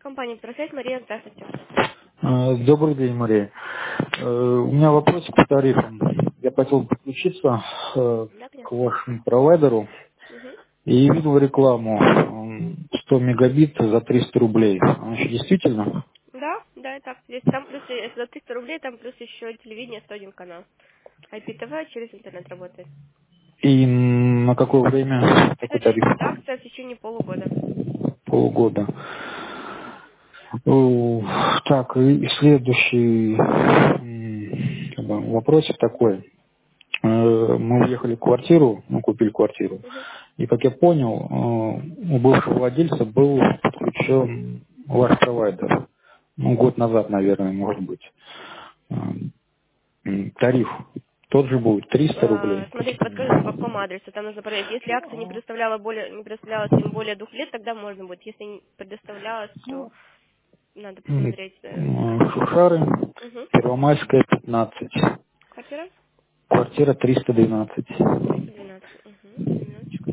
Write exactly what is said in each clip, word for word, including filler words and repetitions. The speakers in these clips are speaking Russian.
Компания «Просвет», Мария, здравствуйте. Э, Добрый день, Мария. Э, У меня вопрос по тарифам. Я хотел подключиться э, Да, к конечно. вашему провайдеру Мгм. и видел рекламу м, сто мегабит за триста рублей. Она еще действительно? Да, да, и так. Здесь там плюс, если за триста рублей, там плюс еще телевидение, сто один канал. ай пи ти ви через интернет работает. И на какое время Это такой тариф? действует акция в течение полугода. Полгода. Э, Так, и следующий м, как бы, вопросик такой. Э, Мы уехали в квартиру, ну, купили квартиру. Мгм. И, как я понял, э, у бывшего владельца был подключен ваш провайдер. Ну, год назад, наверное, может быть. Э, м, Тариф тот же будет, триста Э, рублей, как я Смотрите, подскажите, по понимаю. какому адресу там нужно проверить. Если акция не предоставляла более, не предоставлялась им более двух лет, тогда можно будет. Если не предоставлялась, то надо М, посмотреть. э, м, Шушары, Мгм. Первомайская, пятнадцать. Квартира? Квартира триста двенадцать. триста двенадцать. Угу. Минуточку.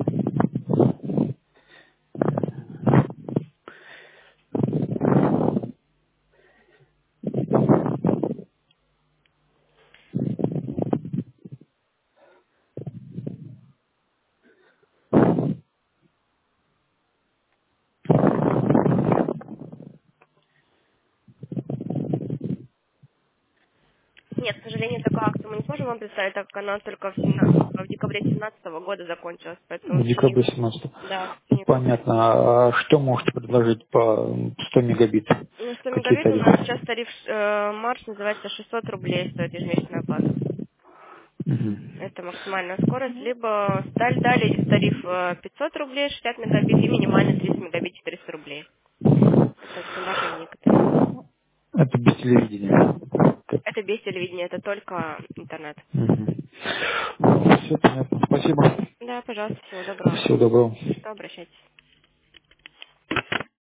Нет, к сожалению, такую акцию мы не сможем вам представить, так как она только в, семна- в декабре семнадцатого года закончилась, поэтому В в течение, декабре семнадцатого. да, в течение двух лет. Понятно. А что можете предложить по сто мегабит? Ну, сто Какие мегабит у нас тарифы? сейчас тариф э, марш называется шестьсот рублей стоит ежемесячная оплата. Мгм. Это максимальная скорость, либо даль- далее идет тариф э, пятьсот рублей, шестьдесят мегабит и минимальный тридцать мегабит четыреста рублей. Это стандартные некоторые. Это без телевидения. Так. Это без телевидения, это только интернет. Все понятно. Спасибо. Да, пожалуйста, всего доброго. Всего доброго. Что, обращайтесь.